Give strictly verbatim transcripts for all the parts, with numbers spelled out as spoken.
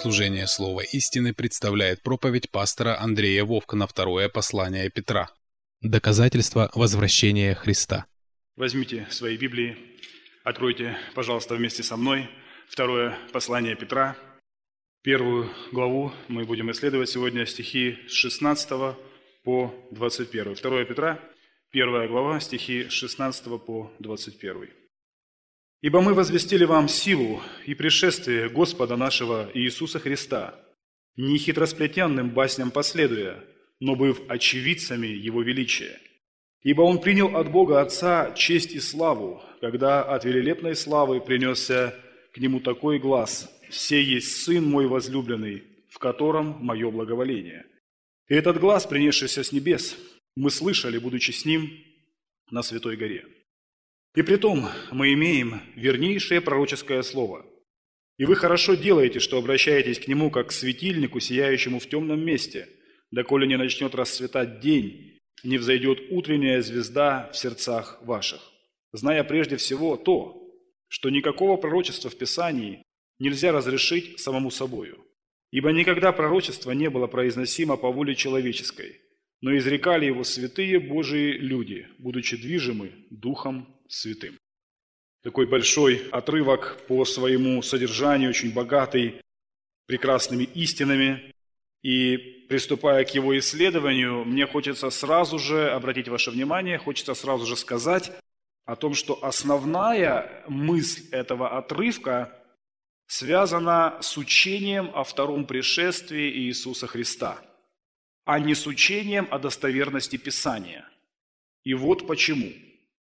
служение Слова истины представляет проповедь пастора Андрея Вовка на второе послание Петра. Доказательство возвращения Христа. Возьмите свои Библии, откройте, пожалуйста, вместе со мной второе послание Петра. Первую главу мы будем исследовать сегодня стихи с шестнадцатого по двадцать первый. второе Петра, первая глава, стихи с шестнадцатого по двадцать первый. «Ибо мы возвестили вам силу и пришествие Господа нашего Иисуса Христа, не хитросплетенным басням последуя, но быв очевидцами Его величия. Ибо Он принял от Бога Отца честь и славу, когда от великолепной славы принесся к Нему такой глас: «Сей есть Сын мой возлюбленный, в котором мое благоволение». И этот глас, принесшийся с небес, мы слышали, будучи с Ним на Святой горе. И притом мы имеем вернейшее пророческое слово. И вы хорошо делаете, что обращаетесь к нему, как к светильнику, сияющему в темном месте, доколе не начнет расцветать день, не взойдет утренняя звезда в сердцах ваших, зная прежде всего то, что никакого пророчества в Писании нельзя разрешить самому собою. Ибо никогда пророчество не было произносимо по воле человеческой, но изрекали его святые Божии люди, будучи движимы Духом Святым. Такой большой отрывок по своему содержанию, очень богатый прекрасными истинами. И приступая к его исследованию, мне хочется сразу же обратить ваше внимание, хочется сразу же сказать о том, что основная мысль этого отрывка связана с учением о втором пришествии Иисуса Христа, а не с учением о достоверности Писания. И вот почему.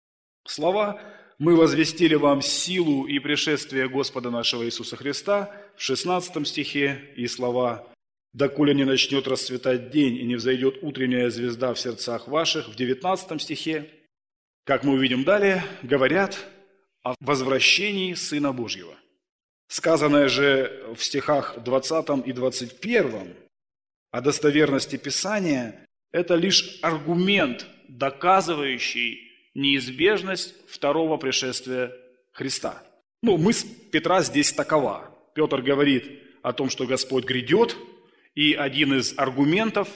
Слова «Мы возвестили вам силу и пришествие Господа нашего Иисуса Христа» в шестнадцатом стихе и слова «Доколе не начнет расцветать день и не взойдет утренняя звезда в сердцах ваших» в девятнадцатом стихе, как мы увидим далее, говорят о возвращении Сына Божьего. Сказанное же в стихах двадцатом и двадцать первом о достоверности Писания – это лишь аргумент, доказывающий неизбежность второго пришествия Христа. Ну, мысль Петра здесь такова. Петр говорит о том, что Господь грядет, и один из аргументов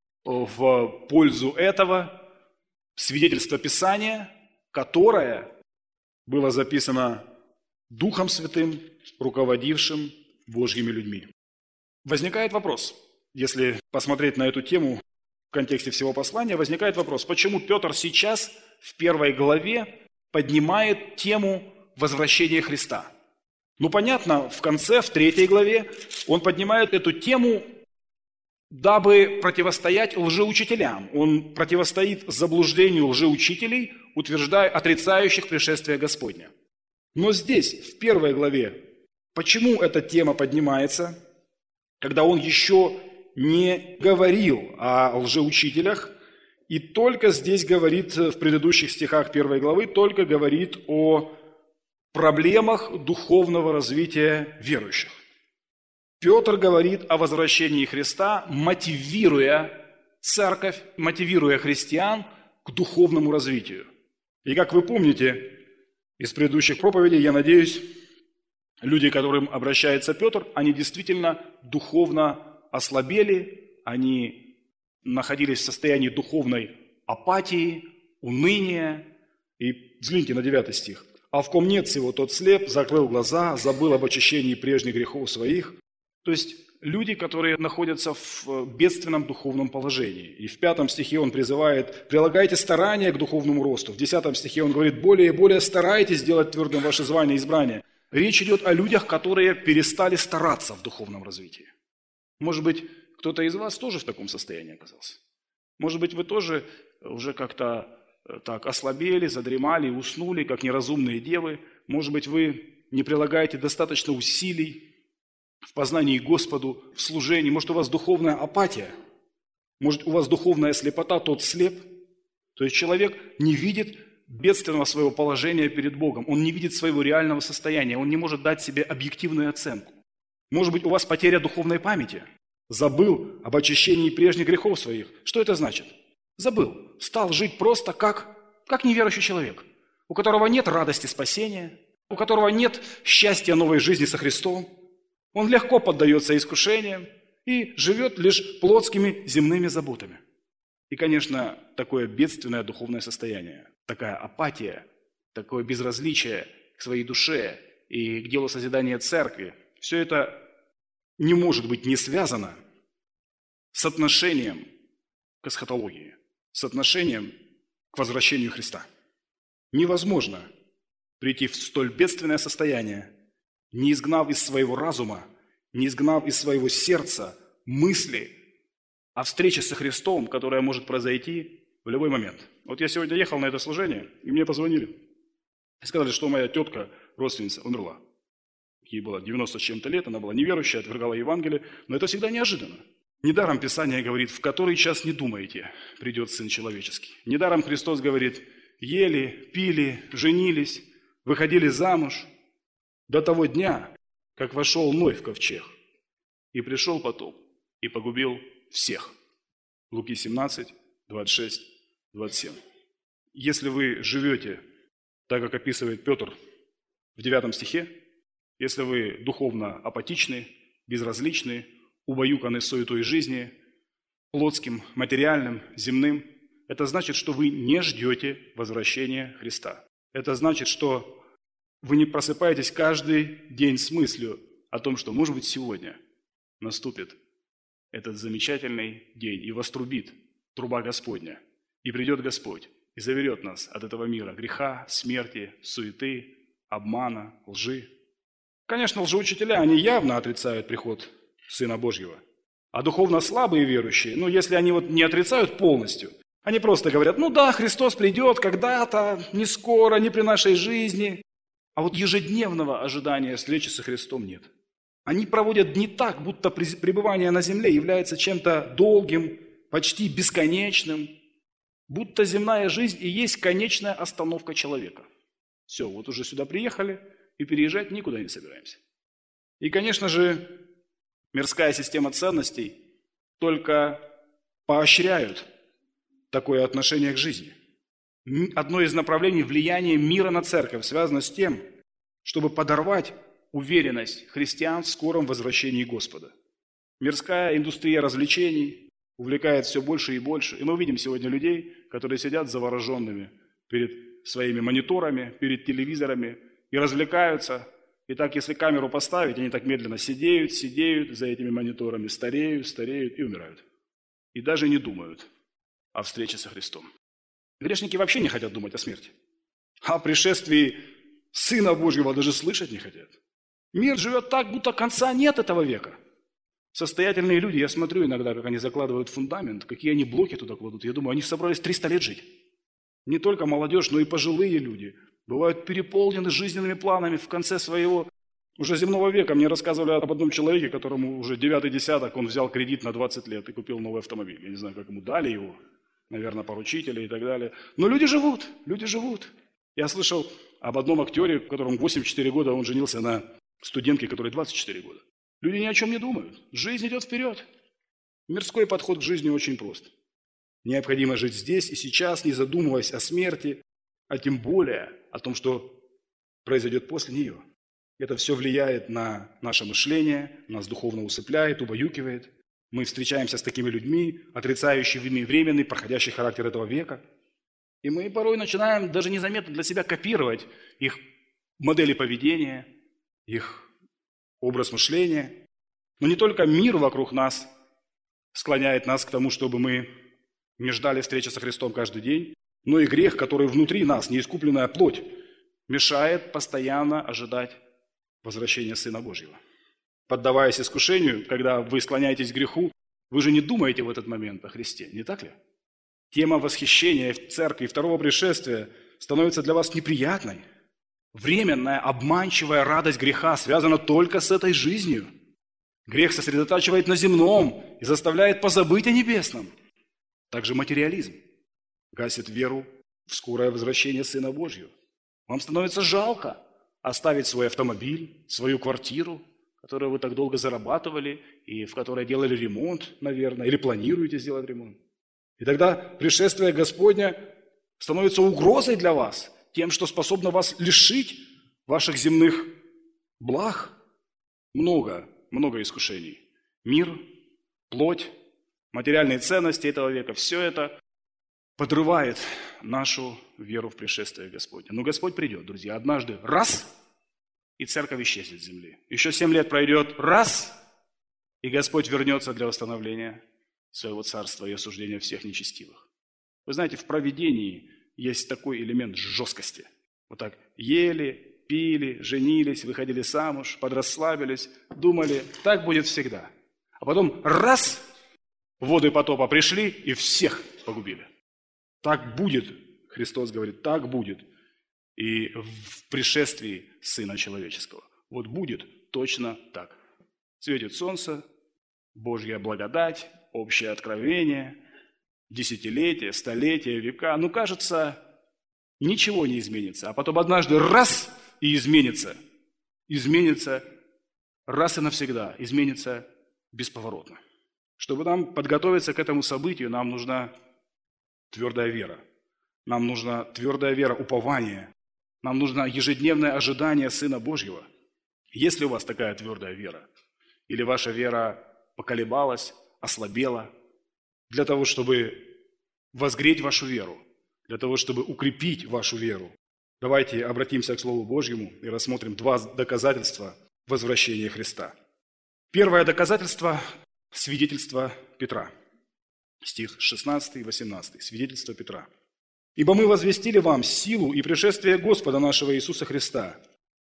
в пользу этого – свидетельство Писания, которое было записано Духом Святым, руководившим Божьими людьми. Возникает вопрос, если посмотреть на эту тему в контексте всего послания, возникает вопрос, почему Петр сейчас в первой главе поднимает тему возвращения Христа. Ну, понятно, в конце, в третьей главе, он поднимает эту тему, дабы противостоять лжеучителям. Он противостоит заблуждению лжеучителей, утверждая, отрицающих пришествие Господня. Но здесь, в первой главе, почему эта тема поднимается, когда он еще не говорил о лжеучителях, и только здесь говорит, в предыдущих стихах первой главы, только говорит о проблемах духовного развития верующих. Петр говорит о возвращении Христа, мотивируя церковь, мотивируя христиан к духовному развитию. И как вы помните из предыдущих проповедей, я надеюсь, люди, к которым обращается Петр, они действительно духовно ослабели, они находились в состоянии духовной апатии, уныния. И взгляните на девятый стих. «А в ком нет всего, тот слеп, закрыл глаза, забыл об очищении прежних грехов своих». То есть люди, которые находятся в бедственном духовном положении. И в пятом стихе он призывает: «Прилагайте старания к духовному росту». В десятом стихе он говорит: «Более и более старайтесь сделать твердым ваше звание и избрание». Речь идет о людях, которые перестали стараться в духовном развитии. Может быть, кто-то из вас тоже в таком состоянии оказался? Может быть, вы тоже уже как-то так ослабели, задремали, уснули, как неразумные девы. Может быть, вы не прилагаете достаточно усилий в познании Господу, в служении. Может, у вас духовная апатия. Может, у вас духовная слепота, тот слеп. То есть человек не видит бедственного своего положения перед Богом. Он не видит своего реального состояния. Он не может дать себе объективную оценку. Может быть, у вас потеря духовной памяти. Забыл об очищении прежних грехов своих. Что это значит? Забыл. Стал жить просто как, как неверующий человек, у которого нет радости спасения, у которого нет счастья новой жизни со Христом. Он легко поддается искушениям и живет лишь плотскими земными заботами. И, конечно, такое бедственное духовное состояние, такая апатия, такое безразличие к своей душе и к делу созидания церкви, все это не может быть не связано с отношением к эсхатологии, с отношением к возвращению Христа. Невозможно прийти в столь бедственное состояние, не изгнав из своего разума, не изгнав из своего сердца мысли о встрече со Христом, которая может произойти в любой момент. Вот я сегодня ехал на это служение, и мне позвонили. И сказали, что моя тетка, родственница, умерла. Ей было девяносто с чем-то лет, она была неверующая, отвергала Евангелие, но это всегда неожиданно. Недаром Писание говорит, в который час не думаете, придет Сын Человеческий. Недаром Христос говорит, ели, пили, женились, выходили замуж до того дня, как вошел Ной в ковчег, и пришел потоп, и погубил всех. Луки семнадцать, двадцать шесть, двадцать семь. Если вы живете так, как описывает Петр в девятом стихе, если вы духовно апатичны, безразличны, убаюканы суетой жизни, плотским, материальным, земным, это значит, что вы не ждете возвращения Христа. Это значит, что вы не просыпаетесь каждый день с мыслью о том, что, может быть, сегодня наступит этот замечательный день, и вострубит труба Господня, и придет Господь, и заберет нас от этого мира греха, смерти, суеты, обмана, лжи. Конечно, лжеучителя, они явно отрицают приход Сына Божьего. А духовно слабые верующие, ну, если они вот не отрицают полностью, они просто говорят, ну да, Христос придет когда-то, не скоро, не при нашей жизни. А вот ежедневного ожидания встречи со Христом нет. Они проводят дни так, будто пребывание на земле является чем-то долгим, почти бесконечным, будто земная жизнь и есть конечная остановка человека. Все, вот уже сюда приехали, и переезжать никуда не собираемся. И, конечно же, мирская система ценностей только поощряют такое отношение к жизни. Одно из направлений влияния мира на церковь связано с тем, чтобы подорвать уверенность христиан в скором возвращении Господа. Мирская индустрия развлечений увлекает все больше и больше. И мы видим сегодня людей, которые сидят завороженными перед своими мониторами, перед телевизорами и развлекаются. И так, если камеру поставить, они так медленно сидеют, сидеют за этими мониторами, стареют, стареют и умирают. И даже не думают о встрече со Христом. Грешники вообще не хотят думать о смерти. О пришествии Сына Божьего даже слышать не хотят. Мир живет так, будто конца нет этого века. Состоятельные люди, я смотрю иногда, как они закладывают фундамент, какие они блоки туда кладут. Я думаю, они собрались триста лет жить. Не только молодежь, но и пожилые люди. Бывают переполнены жизненными планами в конце своего уже земного века. Мне рассказывали об одном человеке, которому уже девятый десяток, он взял кредит на двадцать лет и купил новый автомобиль. Я не знаю, как ему дали его. Наверное, поручители и так далее. Но люди живут, люди живут. Я слышал об одном актере, которому восемьдесят четыре года, он женился на студентке, которой двадцать четыре года. Люди ни о чем не думают. Жизнь идет вперед. Мирской подход к жизни очень прост. Необходимо жить здесь и сейчас, не задумываясь о смерти, а тем более о том, что произойдет после нее. Это все влияет на наше мышление, нас духовно усыпляет, убаюкивает. Мы встречаемся с такими людьми, отрицающими временный, проходящий характер этого века. И мы порой начинаем даже незаметно для себя копировать их модели поведения, их образ мышления. Но не только мир вокруг нас склоняет нас к тому, чтобы мы не ждали встречи со Христом каждый день, но и грех, который внутри нас, неискупленная плоть, мешает постоянно ожидать возвращения Сына Божьего. Поддаваясь искушению, когда вы склоняетесь к греху, вы же не думаете в этот момент о Христе, не так ли? Тема восхищения в церкви второго пришествия становится для вас неприятной. Временная, обманчивая радость греха связана только с этой жизнью. Грех сосредотачивает на земном и заставляет позабыть о небесном. Также материализм гасит веру в скорое возвращение Сына Божьего. Вам становится жалко оставить свой автомобиль, свою квартиру, которую вы так долго зарабатывали и в которой делали ремонт, наверное, или планируете сделать ремонт. И тогда пришествие Господня становится угрозой для вас, тем, что способно вас лишить ваших земных благ. Много много искушений. Мир, плоть, материальные ценности этого века, все это подрывает нашу веру в пришествие Господня. Но Господь придет, друзья, однажды раз, и церковь исчезнет с земли. Еще семь лет пройдет раз, и Господь вернется для восстановления своего царства и осуждения всех нечестивых. Вы знаете, в провидении есть такой элемент жесткости. Вот так ели, пили, женились, выходили замуж, подрасслабились, думали, так будет всегда. А потом раз, воды потопа пришли и всех погубили. Так будет, Христос говорит, так будет и в пришествии Сына Человеческого. Вот будет точно так. Светит солнце, Божья благодать, общее откровение, десятилетия, столетия, века. Ну, кажется, ничего не изменится. А потом однажды раз и изменится. Изменится раз и навсегда. Изменится бесповоротно. Чтобы нам подготовиться к этому событию, нам нужна твердая вера. Нам нужна твердая вера, упование. Нам нужно ежедневное ожидание Сына Божьего. Есть ли у вас такая твердая вера? Или ваша вера поколебалась, ослабела? Для того, чтобы возгреть вашу веру, для того, чтобы укрепить вашу веру, давайте обратимся к Слову Божьему и рассмотрим два доказательства возвращения Христа. Первое доказательство – свидетельство Петра. Стих шестнадцатый и восемнадцатый. Свидетельство Петра. «Ибо мы возвестили вам силу и пришествие Господа нашего Иисуса Христа,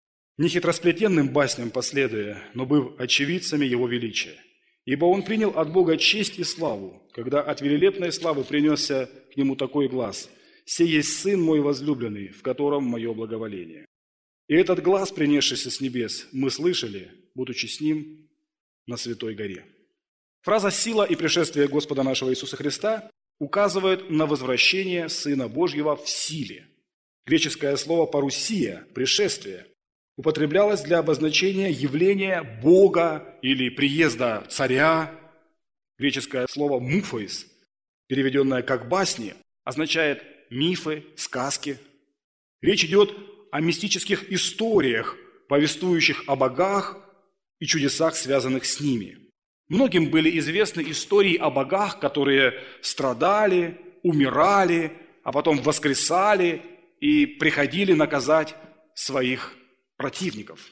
не хитросплетенным басням последуя, но быв очевидцами Его величия. Ибо Он принял от Бога честь и славу, когда от великолепной славы принесся к Нему такой глас: «Сей есть Сын мой возлюбленный, в котором мое благоволение». И этот глас, принесшийся с небес, мы слышали, будучи с Ним на Святой горе». Фраза «сила и пришествие Господа нашего Иисуса Христа» указывает на возвращение Сына Божьего в силе. Греческое слово «парусия» – «пришествие» употреблялось для обозначения явления Бога или приезда царя. Греческое слово «муфоис», переведенное как «басни», означает мифы, сказки. Речь идет о мистических историях, повествующих о богах и чудесах, связанных с ними. Многим были известны истории о богах, которые страдали, умирали, а потом воскресали и приходили наказать своих противников.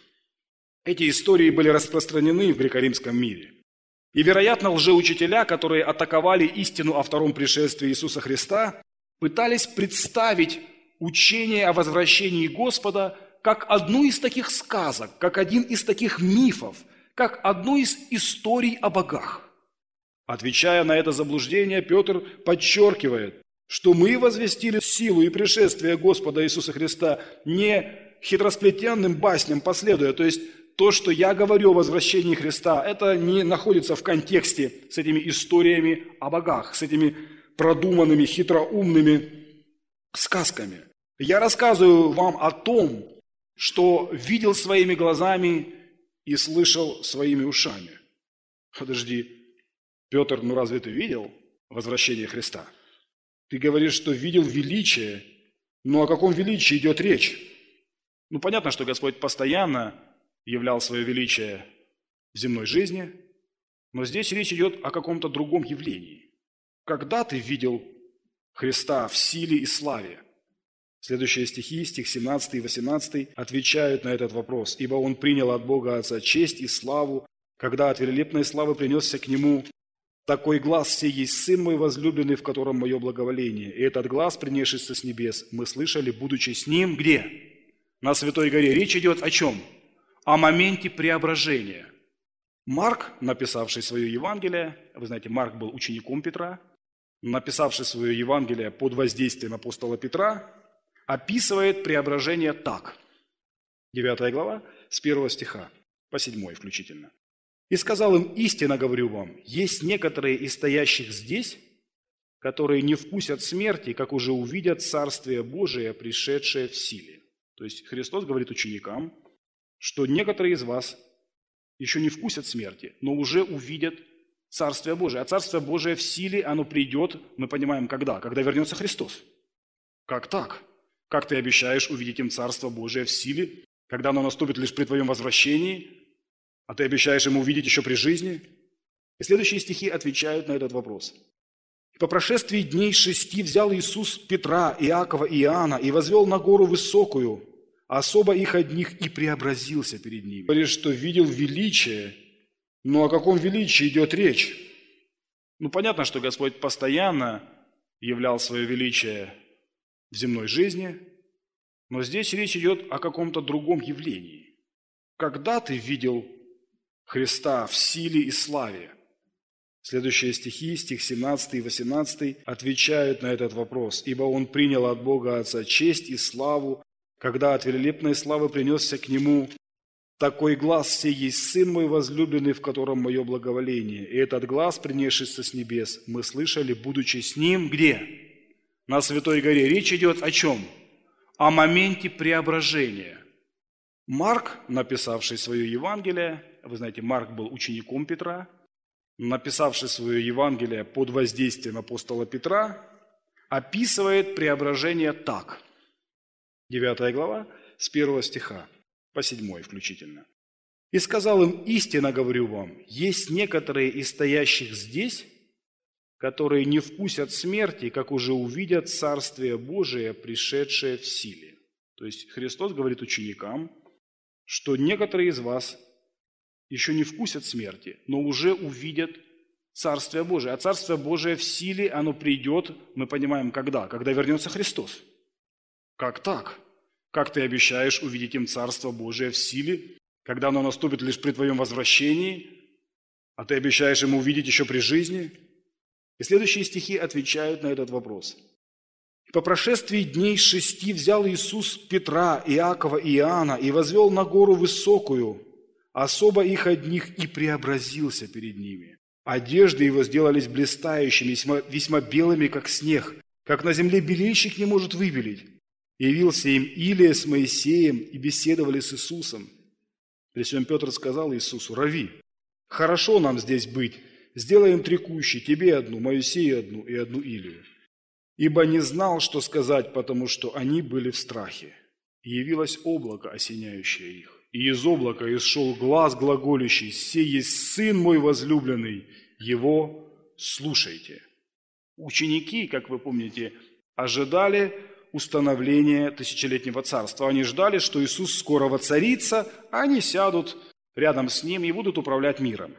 Эти истории были распространены в греко-римском мире. И, вероятно, лжеучителя, которые атаковали истину о втором пришествии Иисуса Христа, пытались представить учение о возвращении Господа как одну из таких сказок, как один из таких мифов, как одну из историй о богах. Отвечая на это заблуждение, Петр подчеркивает, что мы возвестили силу и пришествие Господа Иисуса Христа не хитросплетенным басням последуя, то есть то, что я говорю о возвращении Христа, это не находится в контексте с этими историями о богах, с этими продуманными, хитроумными сказками. Я рассказываю вам о том, что видел своими глазами и слышал своими ушами. Подожди, Петр, ну разве ты видел возвращение Христа? Ты говоришь, что видел величие, но о каком величии идет речь? Ну понятно, что Господь постоянно являл свое величие в земной жизни, но здесь речь идет о каком-то другом явлении. Когда ты видел Христа в силе и славе? Следующие стихи, стих семнадцатый и восемнадцатый, отвечают на этот вопрос. «Ибо Он принял от Бога Отца честь и славу, когда от великолепной славы принесся к Нему такой глас: сей есть Сын мой возлюбленный, в котором мое благоволение. И этот глас, принесшийся с небес, мы слышали, будучи с Ним». Где? На Святой горе. Речь идет о чем? О моменте преображения. Марк, написавший свое Евангелие, вы знаете, Марк был учеником Петра, написавший свое Евангелие под воздействием апостола Петра, описывает преображение так. девятая глава, с первого стиха по седьмой включительно. «И сказал им: истинно говорю вам, есть некоторые из стоящих здесь, которые не вкусят смерти, как уже увидят Царствие Божие, пришедшее в силе». То есть Христос говорит ученикам, что некоторые из вас еще не вкусят смерти, но уже увидят Царствие Божие. А Царствие Божие в силе, оно придет, мы понимаем, когда? Когда вернется Христос. Как так? Как ты обещаешь увидеть им Царство Божие в силе, когда оно наступит лишь при твоем возвращении? А ты обещаешь ему увидеть еще при жизни? И следующие стихи отвечают на этот вопрос. «И по прошествии дней шести взял Иисус Петра, Иакова и Иоанна и возвел на гору высокую, а особо их одних и преобразился перед ними». Говорит, что видел величие, но о каком величии идет речь? Ну, понятно, что Господь постоянно являл свое величие в земной жизни, но здесь речь идет о каком-то другом явлении. Когда ты видел Христа в силе и славе? Следующие стихи, стих семнадцатый и восемнадцатый, отвечают на этот вопрос. «Ибо Он принял от Бога Отца честь и славу, когда от великолепной славы принесся к Нему такой глас: сей есть Сын мой возлюбленный, в котором мое благоволение. И этот глас, принесшийся с небес, мы слышали, будучи с Ним». Где? На Святой горе. Речь идет о чем? О моменте преображения. Марк, написавший свое Евангелие, вы знаете, Марк был учеником Петра, написавший свое Евангелие под воздействием апостола Петра, описывает преображение так. девятая глава, с первого стиха по седьмой включительно. «И сказал им: истинно говорю вам, есть некоторые из стоящих здесь, которые не вкусят смерти, как уже увидят Царствие Божие, пришедшее в силе». То есть Христос говорит ученикам, что некоторые из вас еще не вкусят смерти, но уже увидят Царствие Божие. А Царствие Божие в силе, оно придет, мы понимаем, когда? Когда вернется Христос. Как так? Как ты обещаешь увидеть им Царство Божие в силе, когда оно наступит лишь при твоем возвращении, а ты обещаешь ему увидеть еще при жизни? И следующие стихи отвечают на этот вопрос. «И по прошествии дней шести взял Иисус Петра, Иакова и Иоанна и возвел на гору высокую, особо их одних и преобразился перед ними. Одежды его сделались блистающими, весьма, весьма белыми, как снег, как на земле белильщик не может выбелить. Явился им Илия с Моисеем и беседовали с Иисусом. При всем Петр сказал Иисусу: Рави, хорошо нам здесь быть, сделаем три кущи, тебе одну, Моисею одну и одну Илию. Ибо не знал, что сказать, потому что они были в страхе. И явилось облако, осеняющее их. И из облака исшел глас глаголющий: сей есть Сын мой возлюбленный, его слушайте». Ученики, как вы помните, ожидали установления тысячелетнего царства. Они ждали, что Иисус скоро воцарится, а они сядут рядом с Ним и будут управлять миром.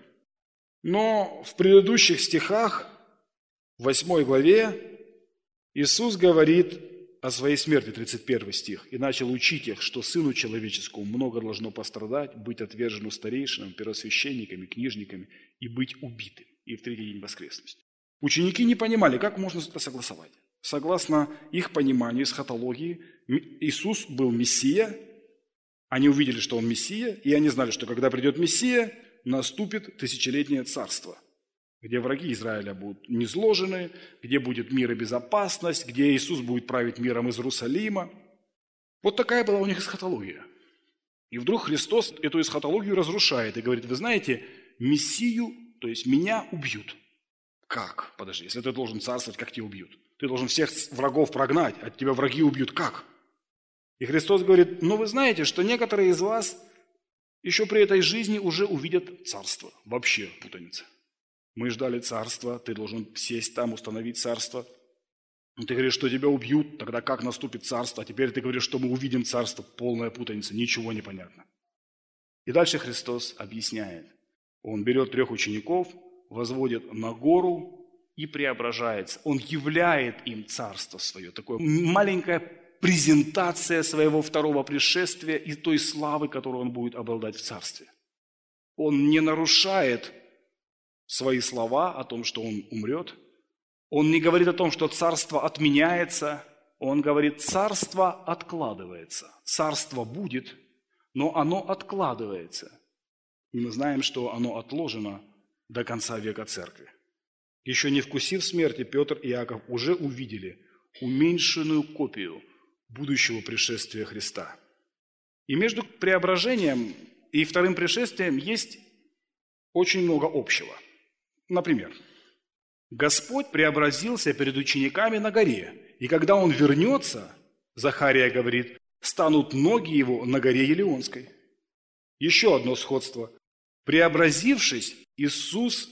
Но в предыдущих стихах, в восьмой главе, Иисус говорит о своей смерти, тридцать первый стих, и начал учить их, что Сыну Человеческому много должно пострадать, быть отверженным старейшинам, первосвященниками, книжниками и быть убитым, и в третий день воскреснуть. Ученики не понимали, как можно это согласовать. Согласно их пониманию, эсхатологии, Иисус был Мессия, они увидели, что Он Мессия, и они знали, что когда придет Мессия, наступит тысячелетнее царство, где враги Израиля будут низложены, где будет мир и безопасность, где Иисус будет править миром из Иерусалима. Вот такая была у них эсхатология. И вдруг Христос эту эсхатологию разрушает и говорит: вы знаете, Мессию, то есть меня, убьют. Как? Подожди, если ты должен царствовать, как тебя убьют? Ты должен всех врагов прогнать, от тебя враги убьют. Как? И Христос говорит: ну вы знаете, что некоторые из вас еще при этой жизни уже увидят царство. Вообще путаница. Мы ждали царства, ты должен сесть там, установить царство. Но ты говоришь, что тебя убьют, тогда как наступит царство? А теперь ты говоришь, что мы увидим царство. Полная путаница, ничего не понятно. И дальше Христос объясняет. Он берет трех учеников, возводит на гору и преображается. Он являет им царство свое. Такое маленькая презентация своего второго пришествия и той славы, которую он будет обладать в царстве. Он не нарушает свои слова о том, что он умрет. Он не говорит о том, что царство отменяется. Он говорит, царство откладывается. Царство будет, но оно откладывается. И мы знаем, что оно отложено до конца века церкви. Еще не вкусив смерти, Петр и Иаков уже увидели уменьшенную копию будущего пришествия Христа. И между преображением и вторым пришествием есть очень много общего. Например, Господь преобразился перед учениками на горе, и когда Он вернется, Захария говорит, станут ноги Его на горе Елеонской. Еще одно сходство. Преобразившись, Иисус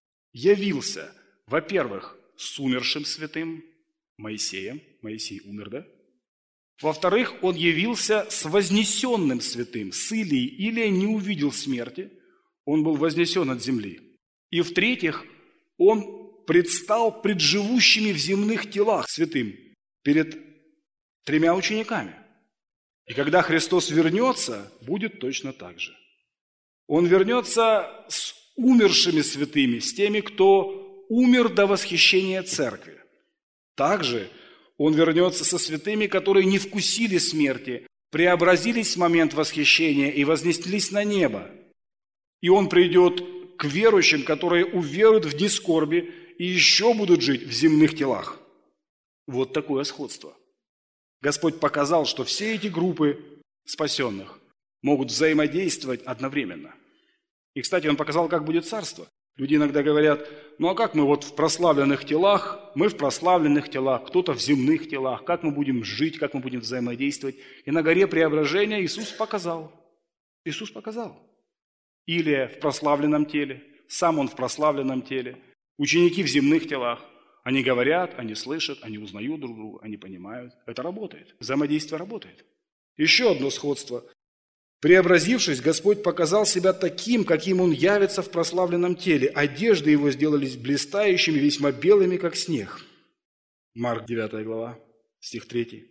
явился, во-первых, с умершим святым Моисеем. Моисей умер, да? Во-вторых, Он явился с вознесенным святым, с Илией. Илия не увидел смерти, он был вознесен от земли. И в-третьих, Он предстал пред живущими в земных телах святым, перед тремя учениками. И когда Христос вернется, будет точно так же. Он вернется с умершими святыми, с теми, кто умер до восхищения церкви. Также Он вернется со святыми, которые не вкусили смерти, преобразились в момент восхищения и вознеслись на небо. И Он придет к верующим, которые уверуют в дни скорби и еще будут жить в земных телах. Вот такое сходство. Господь показал, что все эти группы спасенных могут взаимодействовать одновременно. И, кстати, Он показал, как будет царство. Люди иногда говорят, ну а как мы вот в прославленных телах, мы в прославленных телах, кто-то в земных телах, как мы будем жить, как мы будем взаимодействовать. И на горе Преображения Иисус показал. Иисус показал. Илия в прославленном теле, сам Он в прославленном теле, ученики в земных телах. Они говорят, они слышат, они узнают друг друга, они понимают. Это работает. Взаимодействие работает. Еще одно сходство. Преобразившись, Господь показал себя таким, каким Он явится в прославленном теле. Одежды Его сделались блистающими, весьма белыми, как снег. Марк девятая глава, стих третий.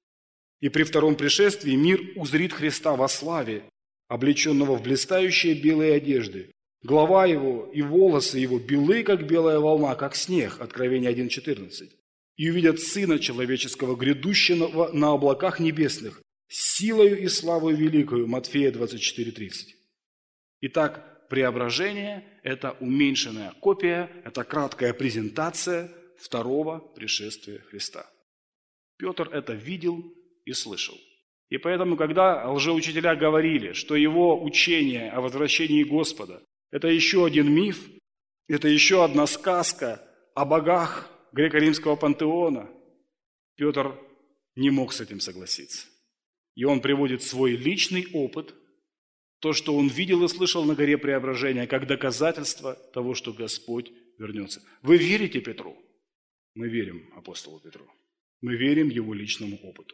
И при втором пришествии мир узрит Христа во славе, облеченного в блистающие белые одежды. Глава Его и волосы Его белы, как белая волна, как снег. Откровение один четырнадцать. И увидят Сына Человеческого, грядущего на облаках небесных, силою и славою великою. Матфея двадцать четыре тридцать. Итак, преображение – это уменьшенная копия, это краткая презентация второго пришествия Христа. Петр это видел и слышал. И поэтому, когда лжеучителя говорили, что его учение о возвращении Господа – это еще один миф, это еще одна сказка о богах греко-римского пантеона, Петр не мог с этим согласиться. И он приводит свой личный опыт, то, что он видел и слышал на горе Преображения, как доказательство того, что Господь вернется. Вы верите Петру? Мы верим апостолу Петру. Мы верим его личному опыту.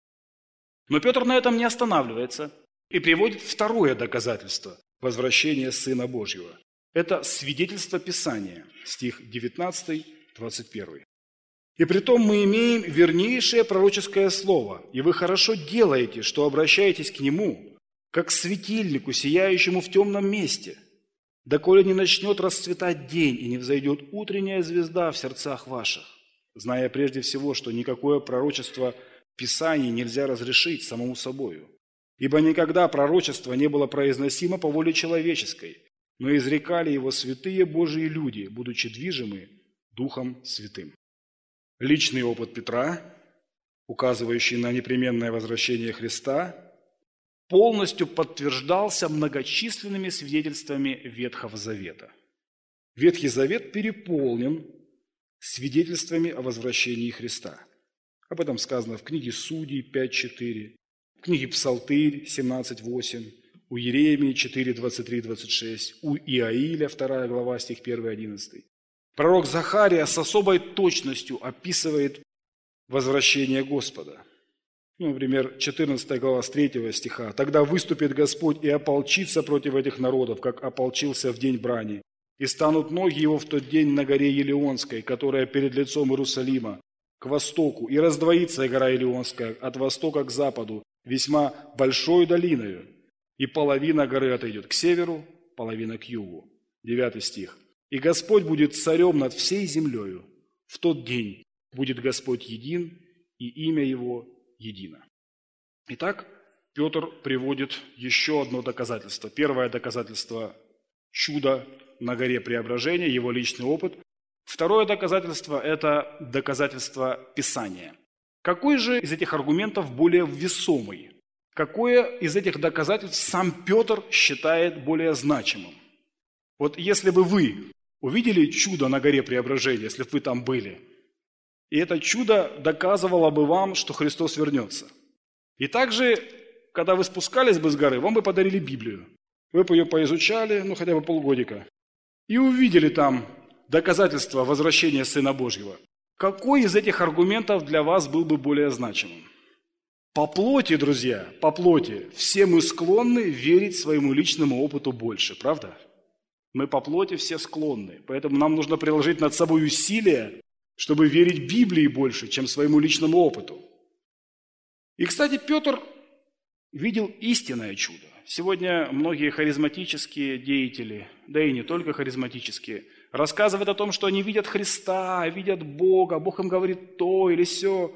Но Петр на этом не останавливается и приводит второе доказательство возвращения Сына Божьего. Это свидетельство Писания, стих девятнадцатый, двадцать первый. «И притом мы имеем вернейшее пророческое слово, и вы хорошо делаете, что обращаетесь к нему, как к светильнику, сияющему в темном месте, доколе не начнет расцветать день и не взойдет утренняя звезда в сердцах ваших, зная прежде всего, что никакое пророчество Писаний нельзя разрешить самому собою. Ибо никогда пророчество не было произносимо по воле человеческой, но изрекали его святые Божьи люди, будучи движимы Духом Святым». Личный опыт Петра, указывающий на непременное возвращение Христа, полностью подтверждался многочисленными свидетельствами Ветхого Завета. Ветхий Завет переполнен свидетельствами о возвращении Христа. Об этом сказано в книге Судей пять четыре, в книге Псалтырь семнадцать восемь, у Иеремии четыре двадцать три двадцать шесть, у Иаиля вторая глава, стих первый одиннадцатый. Пророк Захария с особой точностью описывает возвращение Господа. Ну, например, четырнадцатая глава с третьего стиха. «Тогда выступит Господь и ополчится против этих народов, как ополчился в день брани, и станут ноги его в тот день на горе Елеонской, которая перед лицом Иерусалима, к востоку, и раздвоится гора Елеонская от востока к западу, весьма большой долиною, и половина горы отойдет к северу, половина к югу». Девятый стих. «И Господь будет царем над всей землею. В тот день будет Господь един, и имя Его едино». Итак, Петр приводит еще одно доказательство. Первое доказательство – чудо на горе Преображения, его личный опыт. Второе доказательство – это доказательство Писания. Какой же из этих аргументов более весомый? Какое из этих доказательств сам Петр считает более значимым? Вот если бы вы увидели чудо на горе Преображения, если бы вы там были, и это чудо доказывало бы вам, что Христос вернется. И также, когда вы спускались бы с горы, вам бы подарили Библию. Вы бы ее поизучали, ну хотя бы полгодика, и увидели там доказательства возвращения Сына Божьего. Какой из этих аргументов для вас был бы более значимым? По плоти, друзья, по плоти, все мы склонны верить своему личному опыту больше, правда? Мы по плоти все склонны, поэтому нам нужно приложить над собой усилия, чтобы верить Библии больше, чем своему личному опыту. И, кстати, Петр видел истинное чудо. Сегодня многие харизматические деятели, да и не только харизматические, рассказывают о том, что они видят Христа, видят Бога, Бог им говорит то или сё.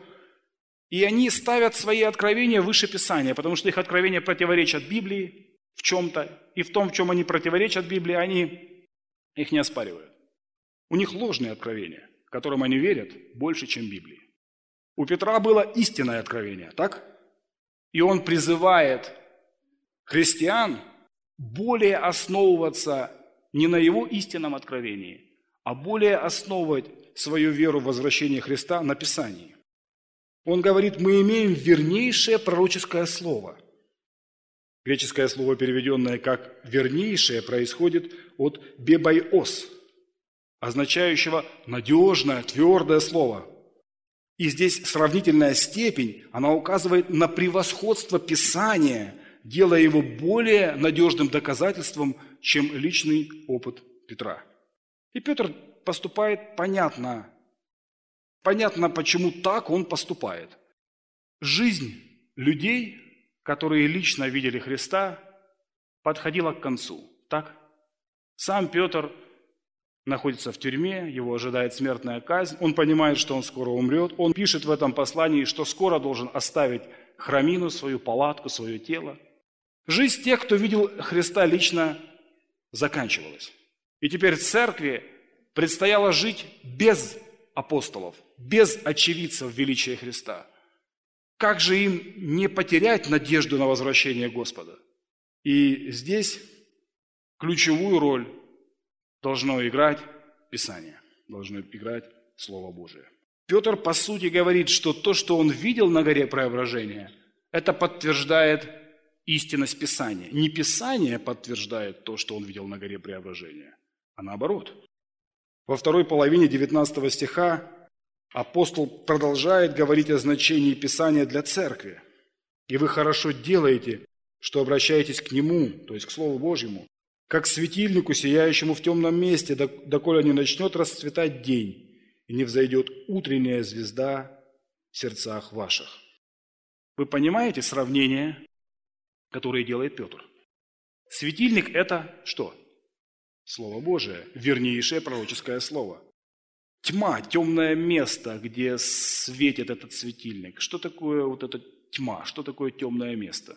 И они ставят свои откровения выше Писания, потому что их откровения противоречат Библии в чем-то, и в том, в чем они противоречат Библии, они их не оспаривают. У них ложные откровения, которым они верят больше, чем Библии. У Петра было истинное откровение, так? И он призывает христиан более основываться не на его истинном откровении, а более основывать свою веру в возвращение Христа на Писании. Он говорит, мы имеем вернейшее пророческое слово. Греческое слово, переведенное как «вернейшее», происходит от «бебайос», означающего «надежное, твердое слово». И здесь сравнительная степень, она указывает на превосходство Писания, делая его более надежным доказательством, чем личный опыт Петра. И Петр поступает понятно. Понятно, почему так он поступает. Жизнь людей, которые лично видели Христа, подходила к концу. Так? Сам Петр находится в тюрьме, его ожидает смертная казнь. Он понимает, что он скоро умрет. Он пишет в этом послании, что скоро должен оставить храмину, свою палатку, свое тело. Жизнь тех, кто видел Христа лично, заканчивалась. И теперь церкви предстояло жить без апостолов, без очевидцев величия Христа. Как же им не потерять надежду на возвращение Господа? И здесь ключевую роль должно играть Писание, должно играть Слово Божие. Петр, по сути, говорит, что то, что он видел на горе Преображения, это подтверждает истинность Писания. Не Писание подтверждает то, что он видел на горе Преображения, а наоборот. Во второй половине девятнадцатого стиха апостол продолжает говорить о значении Писания для церкви. «И вы хорошо делаете, что обращаетесь к Нему, то есть к Слову Божьему, как к светильнику, сияющему в темном месте, доколе не начнет расцветать день, и не взойдет утренняя звезда в сердцах ваших». Вы понимаете сравнение, которое делает Петр? Светильник – это что? Слово Божие, вернейшее пророческое слово. Тьма, темное место, где светит этот светильник. Что такое вот эта тьма? Что такое темное место?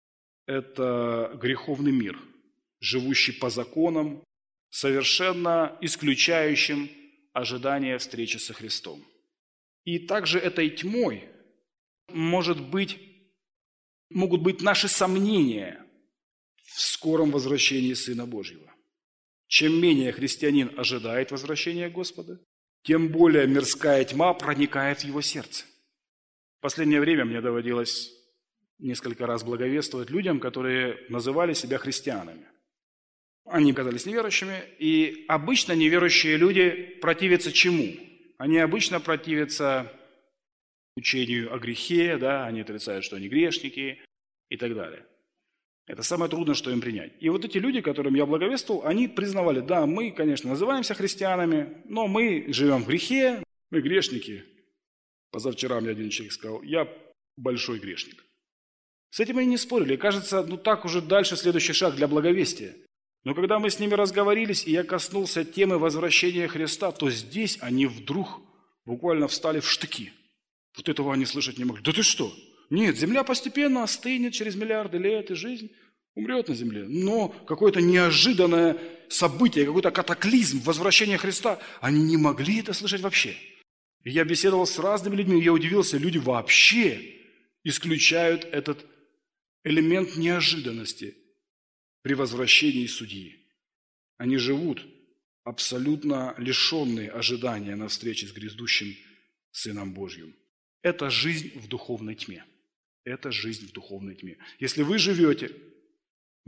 Это греховный мир, живущий по законам, совершенно исключающим ожидание встречи со Христом. И также этой тьмой может быть, могут быть наши сомнения в скором возвращении Сына Божьего. Чем менее христианин ожидает возвращения Господа, тем более мирская тьма проникает в его сердце. В последнее время мне доводилось несколько раз благовествовать людям, которые называли себя христианами. Они оказались неверующими, и обычно неверующие люди противятся чему? Они обычно противятся учению о грехе, да, они отрицают, что они грешники и так далее. Это самое трудное, что им принять. И вот эти люди, которым я благовествовал, они признавали, да, мы, конечно, называемся христианами, но мы живем в грехе, мы грешники. Позавчера мне один человек сказал, я большой грешник. С этим они не спорили. Кажется, ну так уже дальше следующий шаг для благовестия. Но когда мы с ними разговорились, и я коснулся темы возвращения Христа, то здесь они вдруг буквально встали в штыки. Вот этого они слышать не могли. Да ты что? Нет, земля постепенно остынет через миллиарды лет, и жизнь умрет на земле. Но какое-то неожиданное событие, какой-то катаклизм, возвращение Христа, они не могли это слышать вообще. И я беседовал с разными людьми, и я удивился, люди вообще исключают этот элемент неожиданности при возвращении судьи. Они живут абсолютно лишенные ожидания на встрече с грядущим Сыном Божьим. Это жизнь в духовной тьме. Это жизнь в духовной тьме. Если вы живете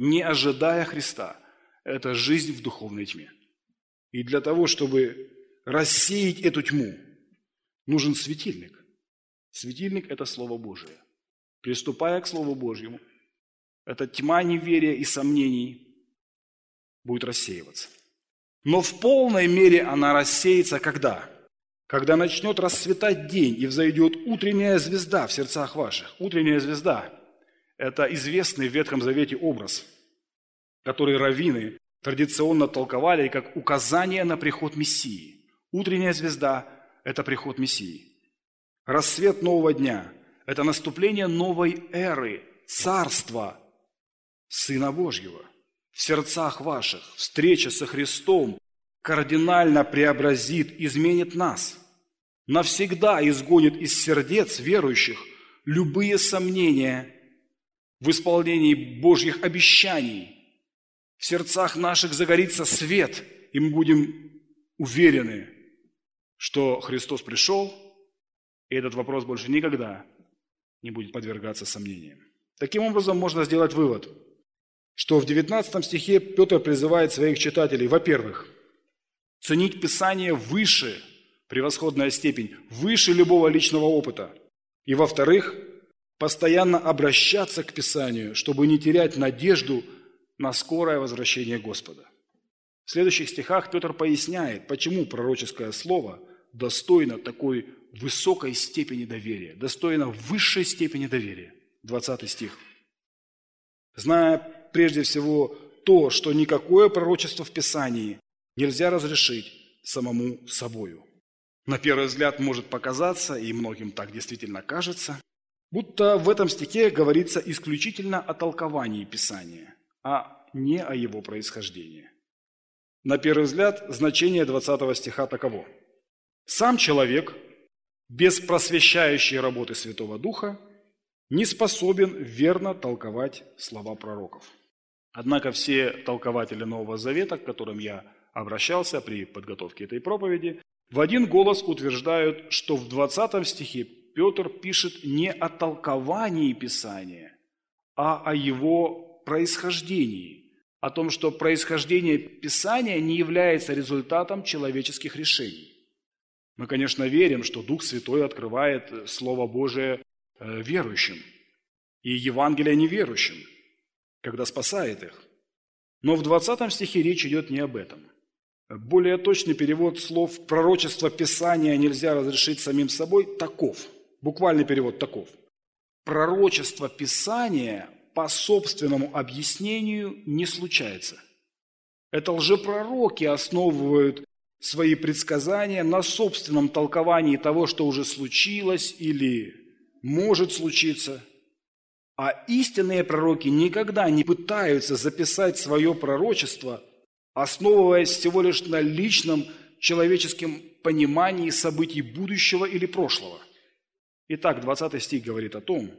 не ожидая Христа, это жизнь в духовной тьме. И для того, чтобы рассеять эту тьму, нужен светильник. Светильник – это Слово Божие. Приступая к Слову Божьему, эта тьма неверия и сомнений будет рассеиваться. Но в полной мере она рассеется когда? Когда начнет расцветать день и взойдет утренняя звезда в сердцах ваших. Утренняя звезда – это известный в Ветхом Завете образ, который раввины традиционно толковали как указание на приход Мессии. Утренняя звезда – это приход Мессии. Рассвет нового дня – это наступление новой эры, царства Сына Божьего. В сердцах ваших встреча со Христом кардинально преобразит, изменит нас. Навсегда изгонит из сердец верующих любые сомнения в исполнении Божьих обещаний. В сердцах наших загорится свет, и мы будем уверены, что Христос пришел, и этот вопрос больше никогда не будет подвергаться сомнениям. Таким образом, можно сделать вывод, что в девятнадцатом стихе Петр призывает своих читателей, во-первых, ценить Писание выше, превосходная степень, выше любого личного опыта. И, во-вторых, постоянно обращаться к Писанию, чтобы не терять надежду на скорое возвращение Господа. В следующих стихах Петр поясняет, почему пророческое слово достойно такой высокой степени доверия, достойно высшей степени доверия. двадцатый стих. «Зная прежде всего то, что никакое пророчество в Писании нельзя разрешить самому собою». На первый взгляд может показаться, и многим так действительно кажется, будто в этом стихе говорится исключительно о толковании Писания, а не о его происхождении. На первый взгляд, значение двадцатого стиха таково. Сам человек, без просвещающей работы Святого Духа, не способен верно толковать слова пророков. Однако все толкователи Нового Завета, к которым я обращался при подготовке этой проповеди, в один голос утверждают, что в двадцатом стихе Петр пишет не о толковании Писания, а о его происхожденении, о том, что происхождение Писания не является результатом человеческих решений. Мы, конечно, верим, что Дух Святой открывает Слово Божие верующим и Евангелие неверующим, когда спасает их. Но в двадцатом стихе речь идет не об этом. Более точный перевод слов «пророчество Писания нельзя разрешить самим собой» таков. Буквальный перевод таков. Пророчество Писания по собственному объяснению не случается. Это лжепророки основывают свои предсказания на собственном толковании того, что уже случилось или может случиться. А истинные пророки никогда не пытаются записать свое пророчество, основываясь всего лишь на личном человеческом понимании событий будущего или прошлого. Итак, двадцатый стих говорит о том,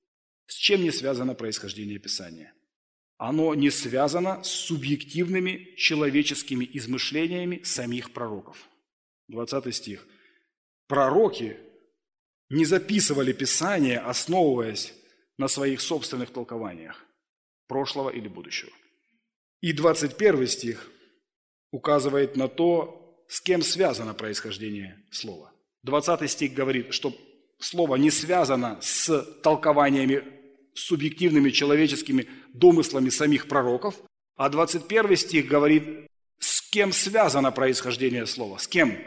с чем не связано происхождение Писания. Оно не связано с субъективными человеческими измышлениями самих пророков. двадцатый стих. Пророки не записывали Писание, основываясь на своих собственных толкованиях прошлого или будущего. И двадцать первый стих указывает на то, с кем связано происхождение слова. двадцатый стих говорит, что слово не связано с толкованиями, субъективными человеческими домыслами самих пророков, а двадцать первый стих говорит, с кем связано происхождение слова. С кем?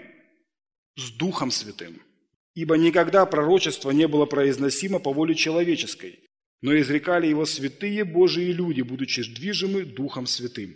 С Духом Святым. Ибо никогда пророчество не было произносимо по воле человеческой, но изрекали его святые Божии люди, будучи движимы Духом Святым.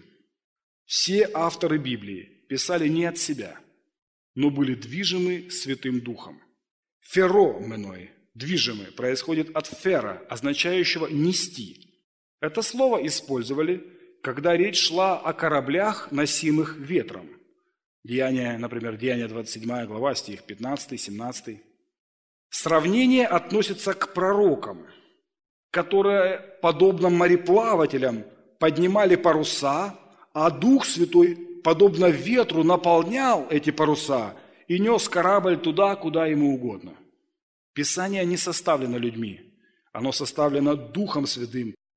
Все авторы Библии писали не от себя, но были движимы Святым Духом. Феро меной, движимы, происходит от фера, означающего «нести». Это слово использовали, когда речь шла о кораблях, носимых ветром. Деяния, например, Деяния двадцать седьмая глава, стих пятнадцатый-семнадцатый. Сравнение относится к пророкам, которые, подобно мореплавателям, поднимали паруса, а Дух Святой, подобно ветру, наполнял эти паруса и нес корабль туда, куда ему угодно. Писание не составлено людьми, оно составлено Духом Святым,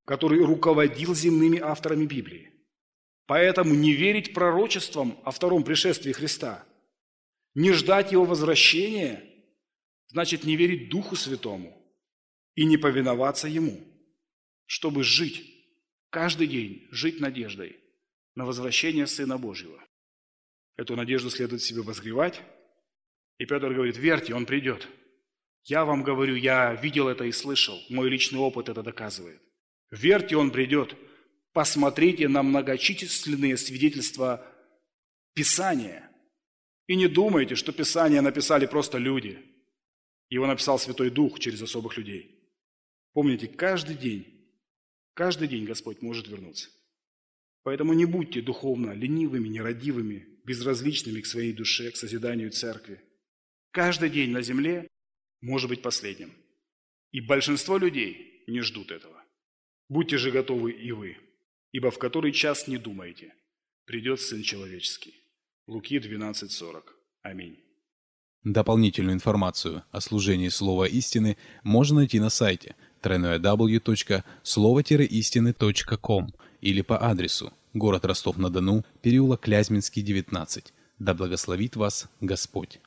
который руководил земными авторами Библии. Поэтому не верить пророчествам о втором пришествии Христа, не ждать Его возвращения, значит не верить Духу Святому и не повиноваться Ему, чтобы жить, каждый день жить надеждой на возвращение Сына Божьего. Эту надежду следует в себе возгревать. И Петр говорит: верьте, Он придет. Я вам говорю, я видел это и слышал, мой личный опыт это доказывает. Верьте, Он придет. Посмотрите на многочисленные свидетельства Писания. И не думайте, что Писание написали просто люди. Его написал Святой Дух через особых людей. Помните, каждый день, каждый день Господь может вернуться. Поэтому не будьте духовно ленивыми, нерадивыми, безразличными к своей душе, к созиданию церкви. Каждый день на земле может быть последним. И большинство людей не ждут этого. Будьте же готовы и вы, ибо в который час не думаете, придет Сын Человеческий. Луки двенадцать сорок. Аминь. Дополнительную информацию о служении Слова Истины можно найти на сайте дабл ю дабл ю дабл ю точка слово истины точка ком или по адресу город Ростов-на-Дону, переулок Клязьминский, девятнадцать. Да благословит вас Господь!